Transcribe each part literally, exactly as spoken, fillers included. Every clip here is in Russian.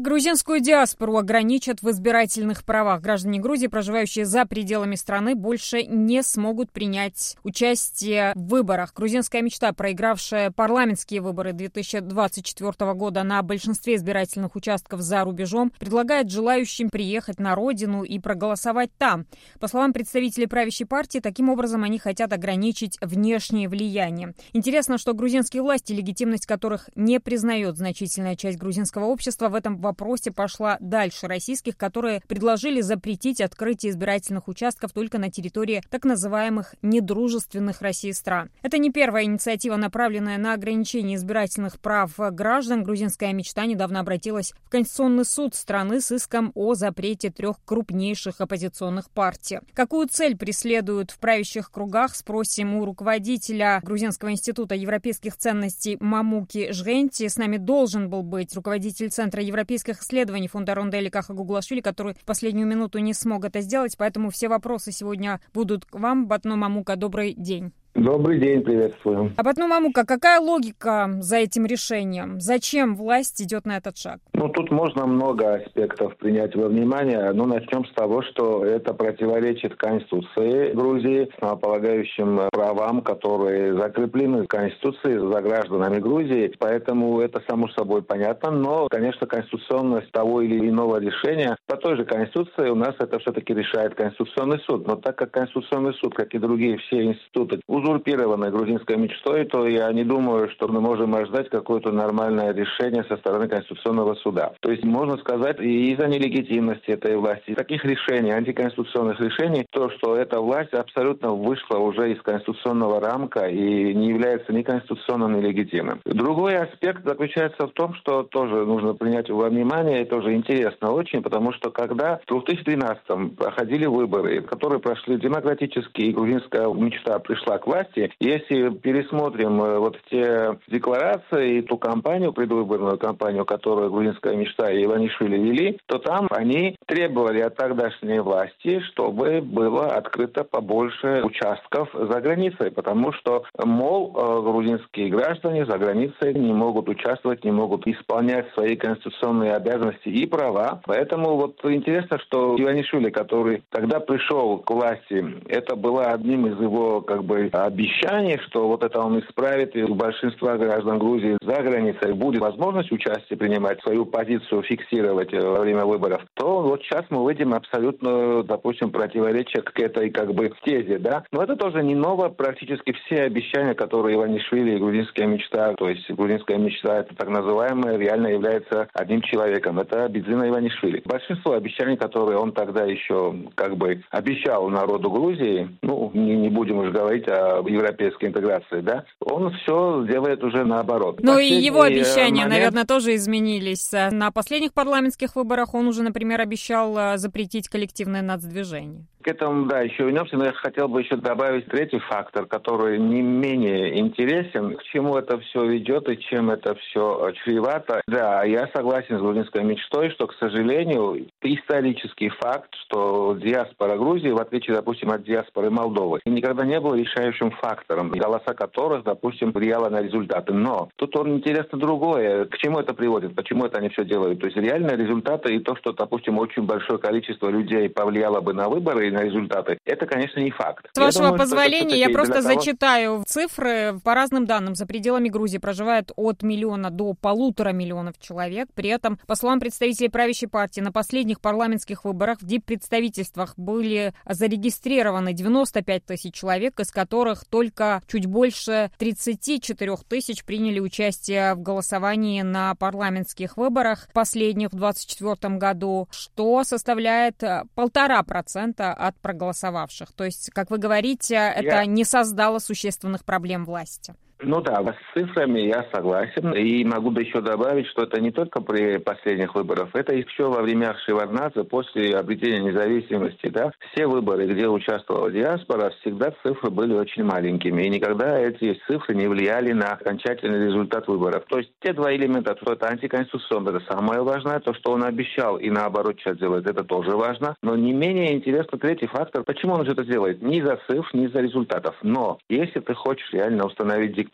Грузинскую диаспору ограничат в избирательных правах. Граждане Грузии, проживающие за пределами страны, больше не смогут принять участие в выборах. Грузинская мечта, проигравшая парламентские выборы две тысячи двадцать четвёртого года на большинстве избирательных участков за рубежом, предлагает желающим приехать на родину и проголосовать там. По словам представителей правящей партии, таким образом они хотят ограничить внешнее влияние. Интересно, что грузинские власти, легитимность которых не признает значительная часть грузинского общества, в этом вопросе пошла дальше российских, которые предложили запретить открытие избирательных участков только на территории так называемых недружественных России стран. Это не первая инициатива, направленная на ограничение избирательных прав граждан. Грузинская мечта недавно обратилась в Конституционный суд страны с иском о запрете трех крупнейших оппозиционных партий. Какую цель преследуют в правящих кругах, спросим у руководителя Грузинского института европейских ценностей Мамуки Жгенти. С нами должен был быть руководитель Центра европейских исследований фонда Ронделли Каха Гуглашвили, который в последнюю минуту не смог это сделать, поэтому все вопросы сегодня будут к вам. Батно Мамука, добрый день. Добрый день, приветствую. А Батно Мамука, какая логика за этим решением? Зачем власть идет на этот шаг? Ну, тут можно много аспектов принять во внимание. Ну, начнем с того, что это противоречит Конституции Грузии, основополагающим правам, которые закреплены в Конституции за гражданами Грузии. Поэтому это само собой понятно. Но, конечно, конституционность того или иного решения по той же Конституции у нас это все-таки решает Конституционный суд. Но так как Конституционный суд, как и другие все институты, узурпированной грузинской мечтой, то я не думаю, что мы можем ожидать какое-то нормальное решение со стороны Конституционного суда. То есть можно сказать, и из-за нелегитимности этой власти, таких решений, антиконституционных решений, то, что эта власть абсолютно вышла уже из конституционного рамка и не является ни конституционным, ни легитимным. Другой аспект заключается в том, что тоже нужно принять во внимание, и тоже интересно очень, потому что когда в две тысячи двенадцатом проходили выборы, которые прошли демократически, и грузинская мечта пришла к власти, если пересмотрим вот те декларации и ту кампанию, предвыборную кампанию, которую грузинская мечта и Иванишвили вели, то там они требовали от тогдашней власти, чтобы было открыто побольше участков за границей, потому что, мол, грузинские граждане за границей не могут участвовать, не могут исполнять свои конституционные обязанности и права. Поэтому вот интересно, что Иванишвили, который тогда пришел к власти, это было одним из его как бы обещаний, что вот это он исправит, и у большинства граждан Грузии за границей будет возможность участия принимать, свою позицию фиксировать во время выборов, то вот сейчас мы видим абсолютно, допустим, противоречие к этой как бы тезе, да. Но это тоже не ново, практически все обещания, которые Иванишвили и грузинская мечта, то есть грузинская мечта, это так называемая, реально является одним человеком, это Бидзина Иванишвили. Большинство обещаний, которые он тогда еще как бы обещал народу Грузии, ну, не, не будем уже говорить о европейской интеграции, да, он все делает уже наоборот. Ну и его обещания, момент... наверное, тоже изменились. На последних парламентских выборах он уже, например, обещал запретить коллективное нацдвижение. К этому, да, еще вернемся, но я хотел бы еще добавить третий фактор, который не менее интересен, к чему это все ведет и чем это все чревато. Да, я согласен с грузинской мечтой, что, к сожалению, исторический факт, что диаспора Грузии, в отличие, допустим, от диаспоры Молдовы, никогда не был решающим фактором, голоса которых, допустим, влияло на результаты. Но тут он интересно другое. К чему это приводит? Почему это они все делают? То есть реальные результаты и то, что, допустим, очень большое количество людей повлияло бы на выборы и на результаты, это, конечно, не факт. С я вашего думаю, позволения, я просто того... зачитаю цифры. По разным данным, за пределами Грузии проживает от миллиона до полутора миллионов человек. При этом, по словам представителей правящей партии, на последних парламентских выборах в диппредставительствах были зарегистрированы девяносто пять тысяч человек, из которых только чуть больше тридцать четыре тысяч приняли участие в голосовании на парламентских выборах последних в двадцать четвёртом году, что составляет полтора процента от проголосовавших. То есть, как вы говорите, это Я... не создало существенных проблем власти. Ну да, с цифрами я согласен. И могу еще добавить, что это не только при последних выборах, это еще во время Шеварднадзе, после обретения независимости, да, все выборы, где участвовала диаспора, всегда цифры были очень маленькими. И никогда эти цифры не влияли на окончательный результат выборов. То есть те два элемента, что это антиконституционно, это самое важное, то, что он обещал и наоборот сейчас делает, это тоже важно. Но не менее интересно третий фактор, почему он же это делает? Не из-за цифр, не из-за результатов. Но если ты хочешь реально установить диктатуру,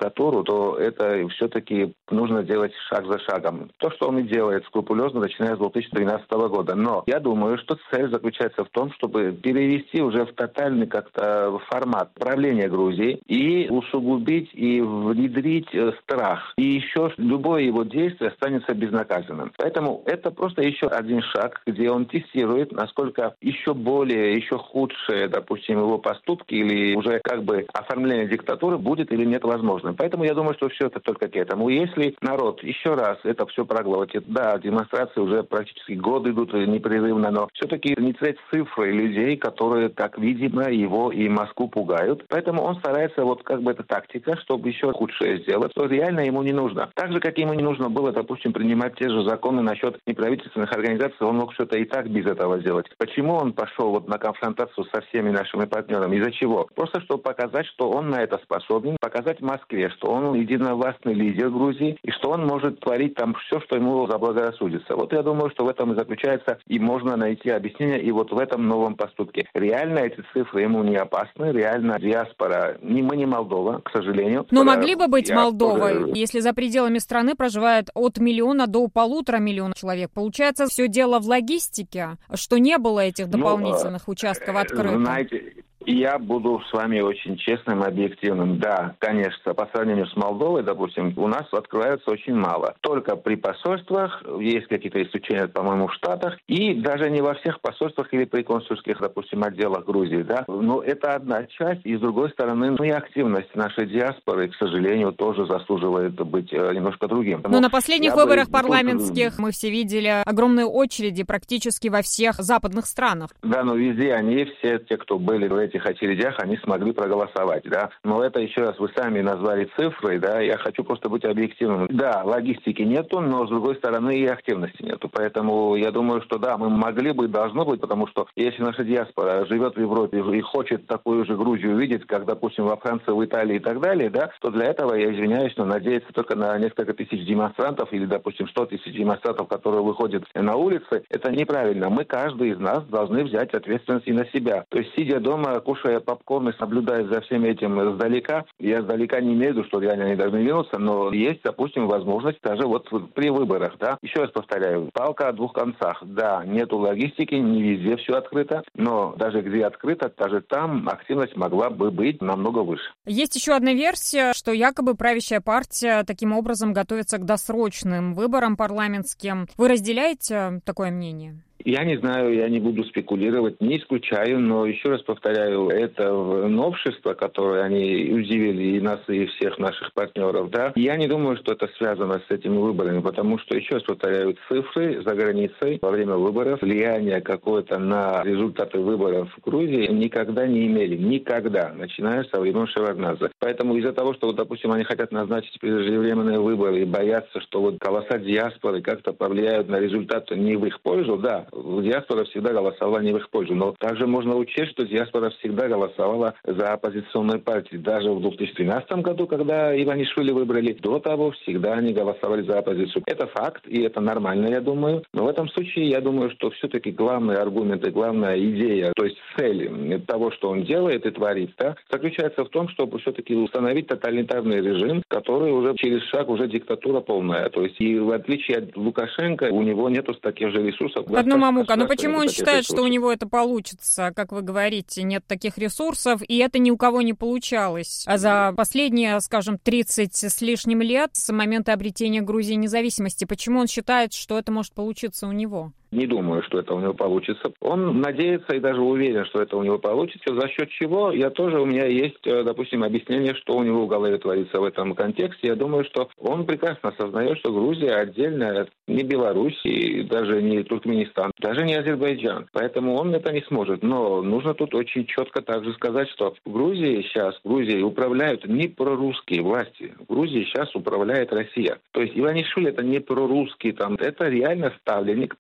диктатуру, то это все-таки нужно делать шаг за шагом. То, что он и делает скрупулезно, начиная с две тысячи тринадцатого года. Но я думаю, что цель заключается в том, чтобы перевести уже в тотальный как-то формат правления Грузии и усугубить и внедрить страх. И еще любое его действие останется безнаказанным. Поэтому это просто еще один шаг, где он тестирует, насколько еще более, еще худшие, допустим, его поступки или уже как бы оформление диктатуры будет или нет возможным. Поэтому я думаю, что все это только к этому. Если народ еще раз это все проглотит, да, демонстрации уже практически год идут непрерывно, но все-таки не цвет цифры людей, которые, как видимо, его и Москву пугают. Поэтому он старается, вот как бы это тактика, чтобы еще худшее сделать, что реально ему не нужно. Так же, как ему не нужно было, допустим, принимать те же законы насчет неправительственных организаций, он мог что-то и так без этого сделать. Почему он пошел вот на конфронтацию со всеми нашими партнерами? Из-за чего? Просто чтобы показать, что он на это способен, показать Москве, что он единовластный лидер Грузии и что он может творить там все, что ему заблагорассудится. Вот я думаю, что в этом и заключается, и можно найти объяснение и вот в этом новом поступке. Реально эти цифры ему не опасны, реально диаспора, не мы не Молдова, к сожалению. Но могли бы быть диаспора... Молдовой, если за пределами страны проживает от миллиона до полутора миллиона человек. Получается, все дело в логистике, что не было этих дополнительных ну, участков открытых. Знаете, я буду с вами очень честным и объективным. Да, конечно, по сравнению с Молдовой, допустим, у нас открывается очень мало. Только при посольствах, есть какие-то исключения, по-моему, в Штатах, и даже не во всех посольствах или при консульских, допустим, отделах Грузии, да. Но это одна часть, и с другой стороны, ну и активность нашей диаспоры, к сожалению, тоже заслуживает быть немножко другим. Но на последних выборах бы... парламентских мы все видели огромные очереди практически во всех западных странах. Да, но везде они, все те, кто были в этих очередях, они смогли проголосовать, да. Но это еще раз вы сами назвали цифры, да, я хочу просто быть объективным. Да, логистики нету, но с другой стороны и активности нету. Поэтому я думаю, что да, мы могли бы, должно быть, потому что если наша диаспора живет в Европе и хочет такую же Грузию увидеть, как, допустим, во Франции, в Италии и так далее, да, то для этого, я извиняюсь, но надеяться только на несколько тысяч демонстрантов или, допустим, сто тысяч демонстрантов, которые выходят на улицы, это неправильно. Мы, каждый из нас, должны взять ответственность и на себя. То есть, сидя дома, кушая попкорн и наблюдая за всем этим издалека, я издалека не имею в виду, что реально они должны вернуться, но есть, допустим, возможность даже вот при выборах, да. Еще раз повторяю, палка о двух концах. Да, нету логистики, не везде все открыто, но даже где открыто, даже там активность могла бы быть намного выше. Есть еще одна версия, что якобы правящая партия таким образом готовится к досрочным выборам парламентским. Вы разделяете такое мнение? Я не знаю, я не буду спекулировать, не исключаю, но еще раз повторяю, это новшество, которое они удивили и нас, и всех наших партнеров, да. Я не думаю, что это связано с этими выборами, потому что, еще раз повторяю, цифры за границей во время выборов, влияние какое-то на результаты выборов в Грузии никогда не имели, никогда, начиная со времен Шеварднадзе. Поэтому из-за того, что, вот, допустим, они хотят назначить преждевременные выборы и боятся, что вот голоса диаспоры как-то повлияют на результаты не в их пользу, да, диаспора всегда голосовала не в их пользу. Но также можно учесть, что диаспора всегда голосовала за оппозиционные партии. Даже в две тысячи тринадцатом году, когда Иванишвили выбрали, до того всегда они голосовали за оппозицию. Это факт, и это нормально, я думаю. Но в этом случае, я думаю, что все-таки главный аргумент и главная идея, то есть цель того, что он делает и творит, да, заключается в том, чтобы все-таки установить тоталитарный режим, который уже через шаг уже диктатура полная. То есть и в отличие от Лукашенко, у него нету таких же ресурсов. Мамука, но почему он считает, что у него это получится? Как вы говорите, нет таких ресурсов, и это ни у кого не получалось. А за последние, скажем, тридцать с лишним лет с момента обретения Грузии независимости, почему он считает, что это может получиться у него? Не думаю, что это у него получится. Он надеется и даже уверен, что это у него получится. За счет чего? Я тоже, у меня есть, допустим, объяснение, что у него в голове творится в этом контексте. Я думаю, что он прекрасно осознает, что Грузия отдельная, не Беларусь и даже не Туркменистан, даже не Азербайджан. Поэтому он это не сможет. Но нужно тут очень четко также сказать, что в Грузии сейчас, в Грузии управляют не прорусские власти. В Грузии сейчас управляет Россия. То есть Иванишвили это не прорусский, там, это реально ставленник, прямой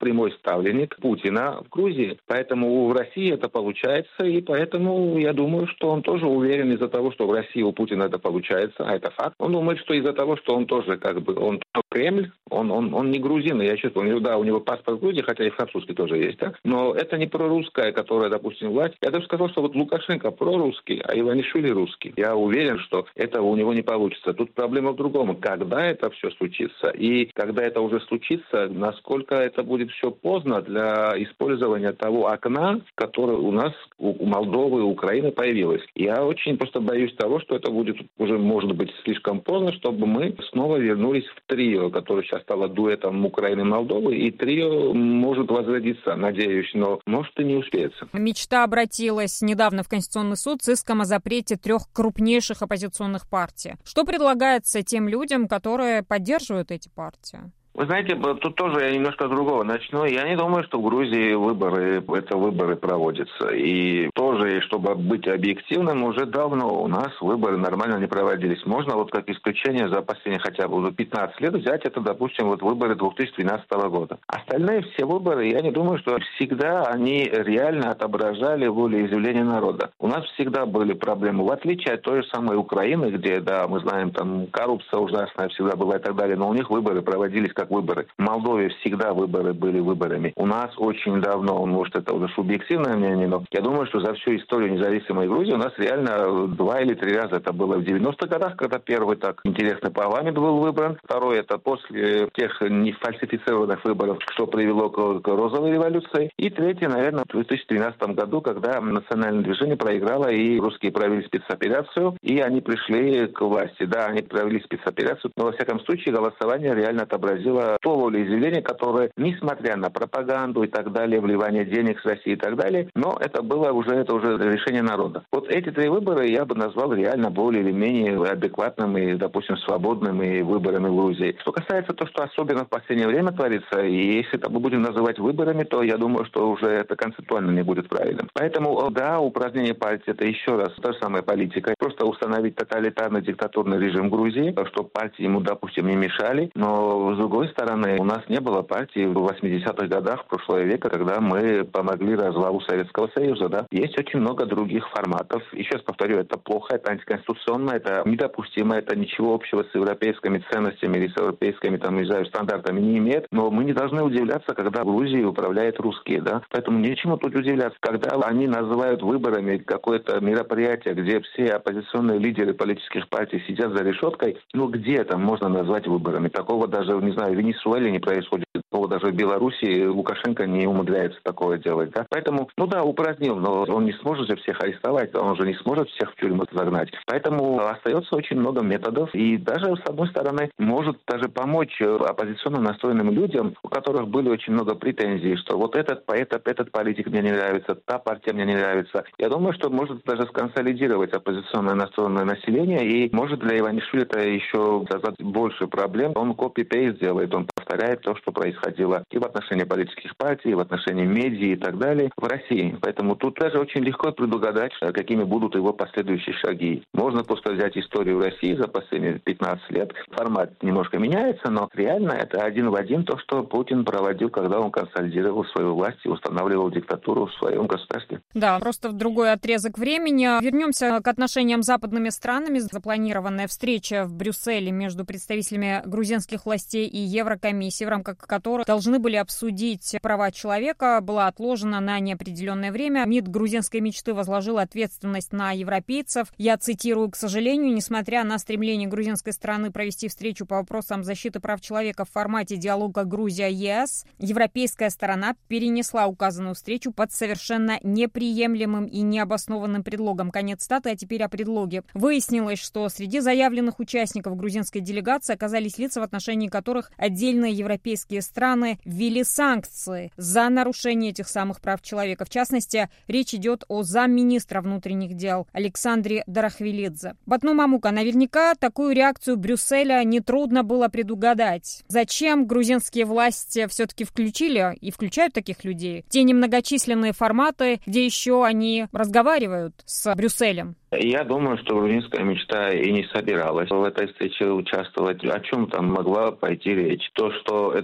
ставленник Путина в Грузии. Поэтому в России это получается, и поэтому я думаю, что он тоже уверен из-за того, что в России у Путина это получается, а это факт. Он думает, что из-за того, что он тоже как бы, он Кремль, он, он, он не грузин, я чувствую, у него, да, у него паспорт Грузии, хотя и французский тоже есть, да, но это не прорусская, которая, допустим, власть. Я даже сказал, что вот Лукашенко прорусский, а Иванишвили русский. Я уверен, что это у него не получится. Тут проблема в другом. Когда это все случится? И когда это уже случится, насколько это будет все поздно для использования того окна, которое у нас, у Молдовы, у Украины появилось. Я очень просто боюсь того, что это будет уже, может быть, слишком поздно, чтобы мы снова вернулись в трио, которое сейчас стало дуэтом Украины и Молдовы, и трио может возродиться, надеюсь, но может и не успеется. Мечта обратилась недавно в Конституционный суд с иском о запрете трех крупнейших оппозиционных партий. Что предлагается тем людям, которые поддерживают эти партии? Вы знаете, тут тоже я немножко другого начну. Я не думаю, что в Грузии выборы, это выборы проводятся. И тоже, чтобы быть объективным, уже давно у нас выборы нормально не проводились. Можно вот как исключение за последние хотя бы пятнадцать лет взять, это, допустим, вот выборы две тысячи двенадцатого года. Остальные все выборы, я не думаю, что всегда они реально отображали волеизъявление народа. У нас всегда были проблемы, в отличие от той же самой Украины, где, да, мы знаем, там коррупция ужасная всегда была и так далее, но у них выборы проводились как выборы. В Молдове всегда выборы были выборами. У нас очень давно, может, это уже субъективное мнение, но я думаю, что за всю историю независимой Грузии у нас реально два или три раза это было в девяностых годах, когда первый так интересный парламент был выбран. Второй это после тех нефальсифицированных выборов, что привело к, к розовой революции. И третий, наверное, в две тысячи тринадцатом году, когда национальное движение проиграло, и русские провели спецоперацию, и они пришли к власти. Да, они провели спецоперацию, но, во всяком случае, голосование реально отобразило то волеизъявление, которое, несмотря на пропаганду и так далее, вливание денег с России и так далее, но это было уже, это уже решение народа. Вот эти три выбора я бы назвал реально более или менее адекватными, допустим, свободными выборами в Грузии. Что касается того, что особенно в последнее время творится, и если это мы будем называть выборами, то я думаю, что уже это концептуально не будет правильным. Поэтому, да, упразднение партии — это еще раз та же самая политика. Просто установить тоталитарный диктатурный режим Грузии, чтобы партии ему, допустим, не мешали, но с другой стороны, у нас не было партии в восьмидесятых годах прошлого века, когда мы помогли развалу Советского Союза. Да? Есть очень много других форматов. Еще раз повторю, это плохо, это антиконституционно, это недопустимо, это ничего общего с европейскими ценностями или с европейскими, там, не знаю, стандартами не имеет. Но мы не должны удивляться, когда Грузией управляют русские. Да? Поэтому нечему тут удивляться. Когда они называют выборами какое-то мероприятие, где все оппозиционные лидеры политических партий сидят за решеткой, ну где это можно назвать выборами? Такого даже, не знаю, в Венесуэле не происходит. Даже в Беларуси Лукашенко не умудряется такое делать. Да? Поэтому, ну да, упразднил, но он не сможет же всех арестовать, он же не сможет всех в тюрьму загнать. Поэтому остается очень много методов, и даже, с одной стороны, может даже помочь оппозиционно настроенным людям, у которых были очень много претензий, что вот этот, этот, этот политик мне не нравится, та партия мне не нравится. Я думаю, что может даже сконсолидировать оппозиционно настроенное население, и может для Иванишвили это еще создать больше проблем. Он копи-пейст делает, он повторяет то, что происходило и в отношении политических партий, и в отношении медиа и так далее в России. Поэтому тут даже очень легко предугадать, какими будут его последующие шаги. Можно просто взять историю России за последние пятнадцать лет. Формат немножко меняется, но реально это один в один то, что Путин проводил, когда он консолидировал свою власть и устанавливал диктатуру в своем государстве. Да, просто в другой отрезок времени. Вернемся к отношениям с западными странами. Запланированная встреча в Брюсселе между представителями грузинских властей и Еврокомиссии, в рамках которой должны были обсудить права человека, была отложена на неопределенное время. МИД грузинской мечты возложил ответственность на европейцев. Я цитирую: «К сожалению, несмотря на стремление грузинской стороны провести встречу по вопросам защиты прав человека в формате диалога Грузия-ЕС, европейская сторона перенесла указанную встречу под совершенно неприемлемым и необоснованным предлогом». Конец цитаты. А теперь о предлоге. Выяснилось, что среди заявленных участников грузинской делегации оказались лица, в отношении которых отдельные европейские страны ввели санкции за нарушение этих самых прав человека. В частности, речь идет о замминистра внутренних дел Александре Дарахвилидзе. Батну Мамука, наверняка такую реакцию Брюсселя нетрудно было предугадать. Зачем грузинские власти все-таки включили и включают таких людей в те немногочисленные форматы, где еще они разговаривают с Брюсселем? Я думаю, что грузинская мечта и не собиралась в этой встрече участвовать. О чем там могла пойти речь? То, что это не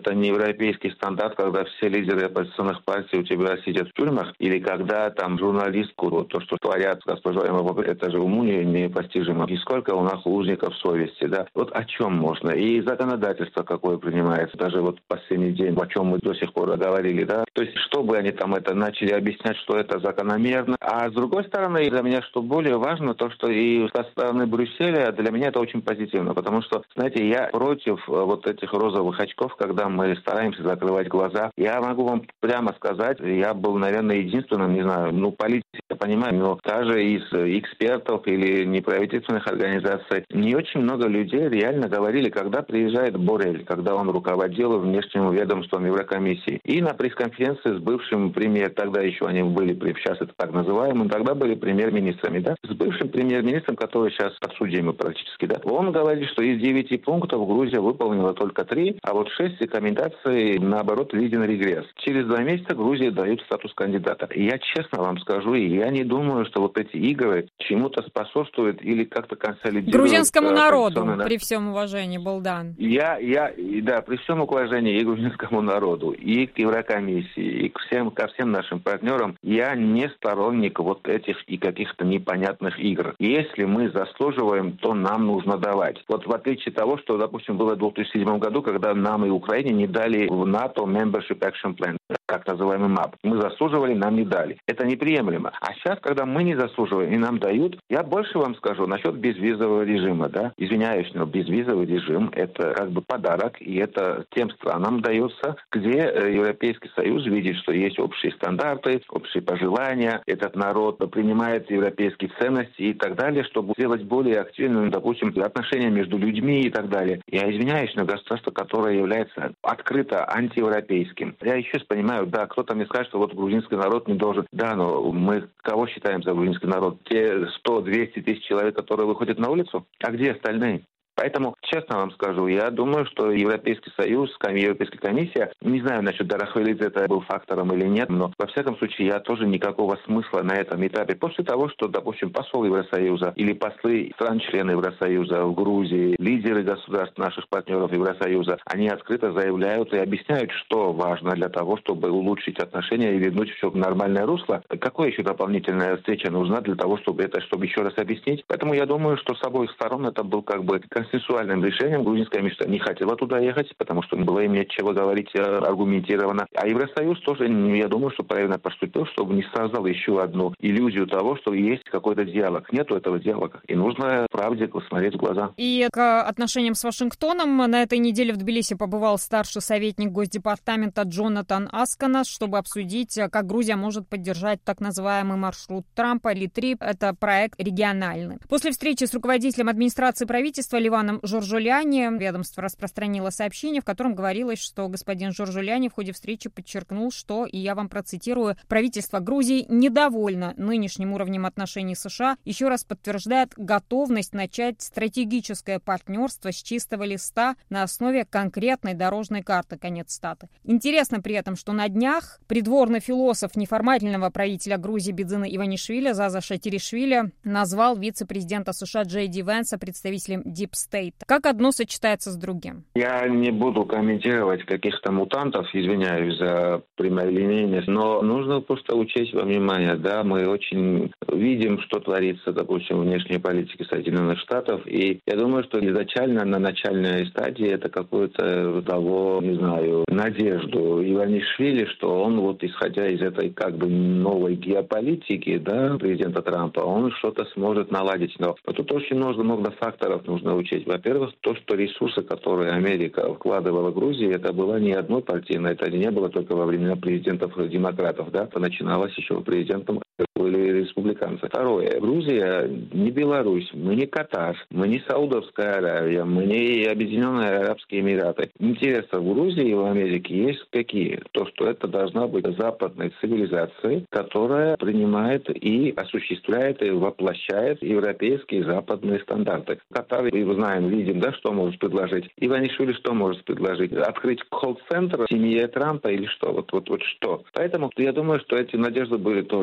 европейский стандарт, когда все лидеры оппозиционных партий у тебя сидят в тюрьмах, или когда там журналистку, вот то, что творят, госпожа Эмма, это же уму непостижимо. И сколько у нас лужников совести, да? Вот о чем можно? И законодательство какое принимается, даже вот последний день, о чем мы до сих пор говорили, да? То есть, чтобы они там это начали объяснять, что это закономерно. А с другой стороны, для меня что более важно, то, что и со стороны Брюсселя, для меня это очень позитивно, потому что, знаете, я против вот этих розовых очков, когда мы стараемся закрывать глаза. Я могу вам прямо сказать, я был, наверное, единственным, не знаю, ну, политик, я понимаю, но даже из экспертов или неправительственных организаций не очень много людей реально говорили, когда приезжает Боррель, когда он руководил внешним ведомством Еврокомиссии. И на пресс-конференции с бывшим премьер, тогда еще они были, сейчас это так называемым, тогда были премьер-министрами, да, с бывшим премьер-министром, который сейчас подсудимый практически, да, он говорит, что из девяти пунктов Грузия выполнила только три, а вот шесть рекомендаций, наоборот, виден регресс. Через два месяца Грузии дают статус кандидата. И я честно вам скажу, я не думаю, что вот эти игры чему-то способствуют или как-то консолидируют. Грузинскому народу, при всем уважении, Булдан. Я, я, да, при всем уважении и грузинскому народу, и к Еврокомиссии, и к всем, ко всем нашим партнерам, я не сторонник вот этих и каких-то непонятных игр. Если мы заслуживаем, то нам нужно давать. Вот в отличие от того, что, допустим, было в две тысячи седьмом году, когда нам и Украине не дали в НАТО Membership Action Plan, так называемый МАП. Мы заслуживали, нам не дали. Это неприемлемо. А сейчас, когда мы не заслуживаем и нам дают, я больше вам скажу насчет безвизового режима, да. Извиняюсь, но безвизовый режим – это как бы подарок, и это тем странам дается, где Европейский Союз видит, что есть общие стандарты, общие пожелания, этот народ принимает европейские ценности и так далее, чтобы сделать более активным, допустим, отношения между людьми и так далее. Я извиняюсь, но государство, которое является открыто антиевропейским. Я еще раз понимаю, да, кто-то мне скажет, что вот грузинский народ не должен. Да, но мы кого считаем за грузинский народ? Те сто-двести тысяч человек, которые выходят на улицу? А где остальные? Поэтому, честно вам скажу, я думаю, что Европейский Союз, Европейская комиссия, не знаю насчет Дарахвилидзе, это был фактором или нет, но во всяком случае я тоже никакого смысла на этом этапе. После того, что, допустим, посол Евросоюза или послы стран-членов Евросоюза в Грузии, лидеры государств, наших партнеров Евросоюза, они открыто заявляют и объясняют, что важно для того, чтобы улучшить отношения и вернуть все в нормальное русло. Какая еще дополнительная встреча нужна для того, чтобы это, чтобы еще раз объяснить? Поэтому я думаю, что с обоих сторон это был как бы консенсуальным решением. Грузинская мечта не хотела туда ехать, потому что было им нечего говорить аргументированно. А Евросоюз тоже, я думаю, что правильно поступил, чтобы не создал еще одну иллюзию того, что есть какой-то диалог. Нету этого диалога. И нужно правде смотреть в глаза. И к отношениям с Вашингтоном на этой неделе в Тбилиси побывал старший советник Госдепартамента Джонатан Асканас, чтобы обсудить, как Грузия может поддержать так называемый маршрут Трампа, Ли-три. Это проект региональный. После встречи с руководителем администрации правительства Ливаном Джорджулиани ведомство распространило сообщение, в котором говорилось, что господин Джорджулиани в ходе встречи подчеркнул, что, и я вам процитирую, правительство Грузии недовольно нынешним уровнем отношений с США, еще раз подтверждает готовность начать стратегическое партнерство с чистого листа на основе конкретной дорожной карты, конец статы. Интересно при этом, что на днях придворный философ неформального правителя Грузии Бидзина Иванишвили Заза Шатиришвили назвал вице-президента США Джей Ди Венса представителем Deep State. Как одно сочетается с другим? Я не буду комментировать каких-то мутантов, извиняюсь за прямолинейность, но нужно просто учесть во внимание, да, мы очень видим, что творится, допустим, в внешней политике Соединенных Штатов, и я думаю, что изначально на начальной стадии это какую-то того, не знаю, надежду Иванишвили, что он вот исходя из этой как бы новой геополитики, да, президента Трампа, он что-то сможет наладить. Но, но тут очень много, много факторов нужно учесть. Во-первых, то, что ресурсы, которые Америка вкладывала в Грузию, это было не одной партийной, это не было только во времена президентов-демократов, да, это начиналось еще президентом были республиканцы. Второе. Грузия не Беларусь, мы не Катар, мы не Саудовская Аравия, мы не Объединенные Арабские Эмираты. Интересы в Грузии и в Америке есть какие? То, что это должна быть западная цивилизация, которая принимает и осуществляет и воплощает европейские западные стандарты. Катар, мы знаем, видим, да, что может предложить. Иванишвили что может предложить? Открыть колл-центр в семье Трампа или что? Вот, вот, вот что? Поэтому я думаю, что эти надежды были тоже более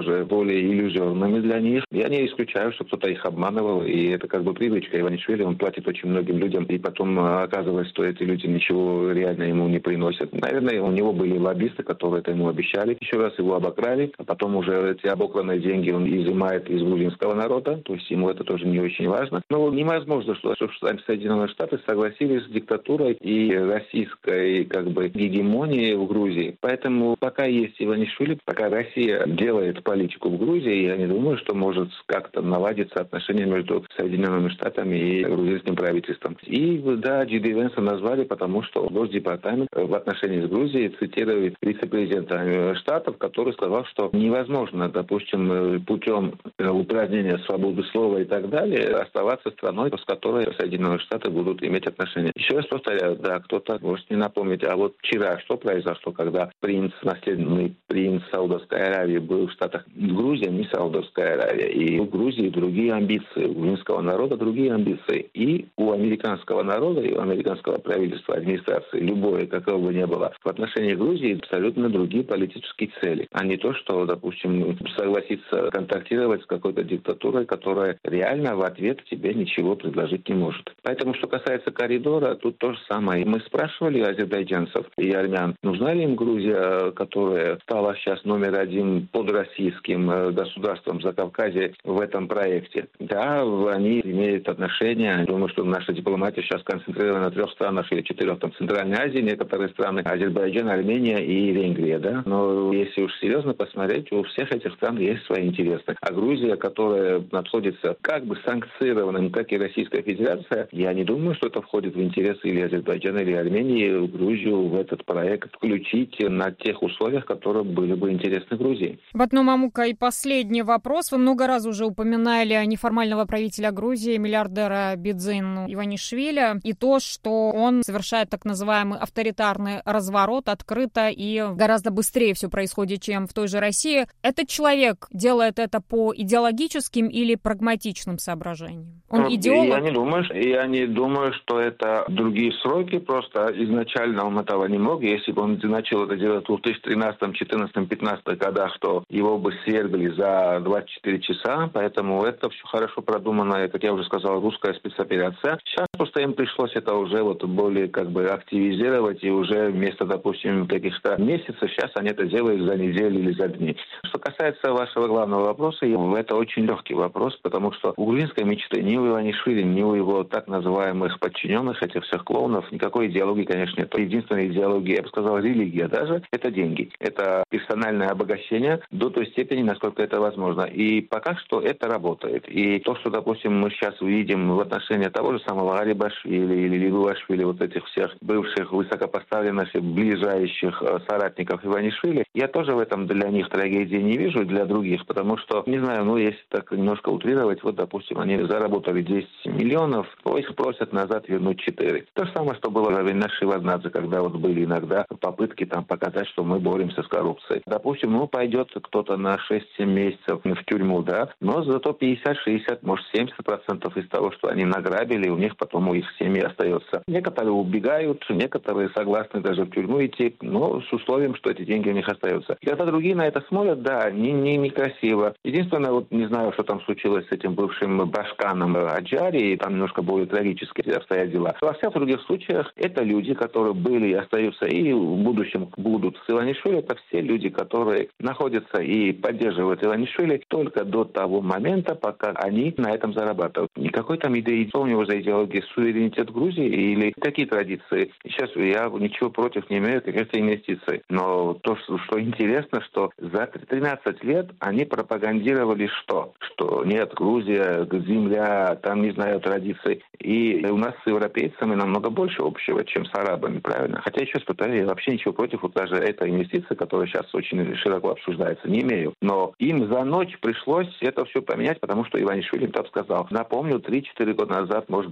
более иллюзорными для них. Я не исключаю, что кто-то их обманывал, и это как бы привычка Иванишвили. Он платит очень многим людям, и потом оказывается, что эти люди ничего реально ему не приносят. Наверное, у него были лоббисты, которые это ему обещали. Еще раз его обокрали, а потом уже эти обокранные деньги он изымает из грузинского народа, то есть ему это тоже не очень важно. Но невозможно, что Соединенные Штаты согласились с диктатурой и российской как бы гегемонией в Грузии. Поэтому пока есть Иванишвили, пока Россия делает политику в Грузии, я не думаю, что может как-то наладиться отношения между Соединенными Штатами и грузинским правительством. И да, Джи Ди Венса назвали, потому что Госдепартамент в отношении с Грузией цитирует вице-президента Штатов, который сказал, что невозможно, допустим, путем упразднения свободы слова и так далее, оставаться страной, с которой Соединенные Штаты будут иметь отношения. Еще раз повторяю, да, кто-то может не напомнить, а вот вчера что произошло, когда принц, наследный принц Саудовской Аравии был в Штатах. Грузия не Саудовская Аравия, и у Грузии другие амбиции, у грузинского народа другие амбиции, и у американского народа, и у американского правительства, администрации, любое, какого бы ни было, в отношении Грузии абсолютно другие политические цели, а не то, что, допустим, согласиться контактировать с какой-то диктатурой, которая реально в ответ тебе ничего предложить не может. Поэтому, что касается коридора, тут то же самое. Мы спрашивали азербайджанцев и армян, нужна ли им Грузия, которая стала сейчас номер один под российским государством Закавказья в этом проекте. Да, они имеют отношение. Я думаю, что наша дипломатия сейчас концентрирована на трех странах или четырех. Там Центральной Азии, некоторые страны, Азербайджан, Армения и Венгрия. Да? Но если уж серьезно посмотреть, у всех этих стран есть свои интересы. А Грузия, которая находится как бы санкционированным, как и Российская Федерация, я не думаю, что это входит в интересы или Азербайджана, или Армении, Грузию в этот проект включить на тех условиях, которые были бы интересны Грузии. Батну Мамука, и последний вопрос. Вы много раз уже упоминали неформального правителя Грузии, миллиардера Бидзину Иванишвили, и то, что он совершает так называемый авторитарный разворот открыто, и гораздо быстрее все происходит, чем в той же России. Этот человек делает это по идеологическим или прагматичным соображениям? Он идеолог? Я не думаю, я не думаю, что это другие сроки, просто изначально он этого не мог. Если бы он начал это делать в две тысячи тринадцатом, четырнадцатом, пятнадцатом годах, то его бы свергли за двадцать четыре часа, поэтому это все хорошо продумано, как я уже сказал, русская спецоперация. Сейчас просто им пришлось это уже вот более как бы активизировать, и уже вместо, допустим, каких-то месяцев, сейчас они это делают за неделю или за дни. Что касается вашего главного вопроса, это очень легкий вопрос, потому что у грузинской мечты ни у Иванишвили, ни у его так называемых подчиненных, этих всех клоунов, никакой идеологии, конечно, нет. Единственная идеология, я бы сказал, религия даже, это деньги. Это персональное обогащение до той степени, насколько это возможно. И пока что это работает. И то, что, допустим, мы сейчас увидим в отношении того же самого Гарибашвили или Лигуашвили, вот этих всех бывших высокопоставленных и ближайших соратников Иванишвили, я тоже в этом для них трагедии не вижу, и для других, потому что, не знаю, ну, если так немножко утрировать, вот, допустим, они заработали десять миллионов, то их просят назад вернуть четыре. То же самое, что было в Навши Варнадзе, когда вот были иногда попытки там показать, что мы боремся с коррупцией. Допустим, ну, пойдет кто-то на шесть-семь месяцев в тюрьму, да, но зато пятьдесят-шестьдесят, может, семьдесят процентов из того, что они награбили, у них потом у их семьи остается. Некоторые убегают, некоторые согласны даже в тюрьму идти, но с условием, что эти деньги у них остаются. И когда другие на это смотрят, да, не, не, некрасиво. Единственное, вот не знаю, что там случилось с этим бывшим башканом Аджари, и там немножко более трагически обстоят дела. Во всех других случаях это люди, которые были и остаются, и в будущем будут с Иванишвили. Это все люди, которые находятся и поддерживают Иванишвили только до того момента, пока они на этом зарабатывают. Никакой там идеи, что у него за идеология, суверенитет Грузии или какие традиции. Сейчас я ничего против не имею каких-то инвестиций. Но то, что, что интересно, что за тринадцать лет они пропагандировали что? Что нет, Грузия, земля, там, не знаю, традиций. И у нас с европейцами намного больше общего, чем с арабами, правильно? Хотя, еще раз повторяю, я вообще ничего против, вот даже этой инвестиции, которая сейчас очень широко обсуждается, не имею. Но им за ночь пришлось это все поменять, потому что Иванишвили им так сказал. Напомню, три-четыре года назад, может, два, я не помню,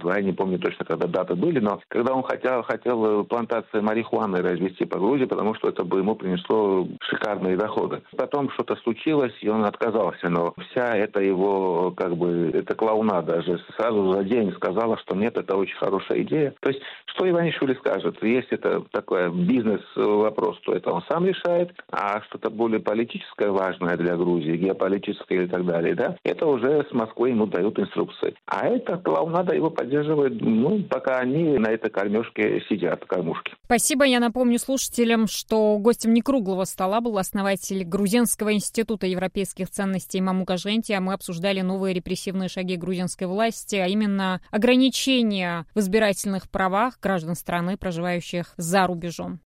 помню точно, когда даты были, но когда он хотел, хотел плантации марихуаны развести по Грузии, потому что это бы ему принесло шикарные доходы. Потом что-то случилось, и он отказался, но вся эта его, как бы, эта клоунада даже сразу за день сказала, что нет, это очень хорошая идея. То есть, что Иванишвили скажет? Если это такой бизнес-вопрос, то это он сам решает, а что-то более политическое, важное для Грузии, геополитическое и так далее, да, это уже с Москвы ему дают инструкции. А эта клоунада его поддерживает, ну, пока они на этой кормежке сидят, кормушке. Спасибо. Я напомню слушателям, что гостем некруглого стола был основатель Грузинского института европейских ценностей Мамука Женти, а мы обсуждали новые репрессивные шаги грузинской власти, а именно ограничения в избирательных правах граждан страны, проживающих за рубежом.